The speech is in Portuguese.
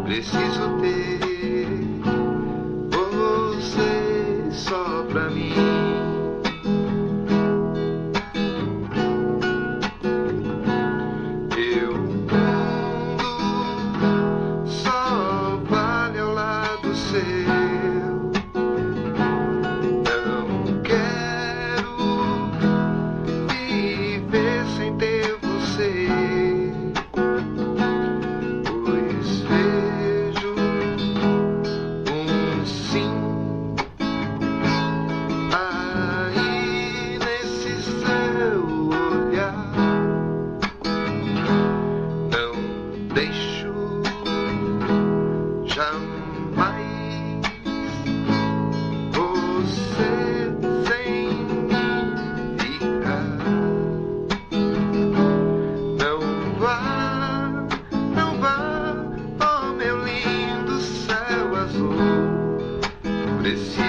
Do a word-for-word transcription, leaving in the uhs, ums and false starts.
Preciso ter você só pra mim. Eu mundo só vale ao lado seu. Não quero viver sem ter você. Deixo jamais você sem mim ficar. Não vá, não vá, oh meu lindo céu azul. Preciso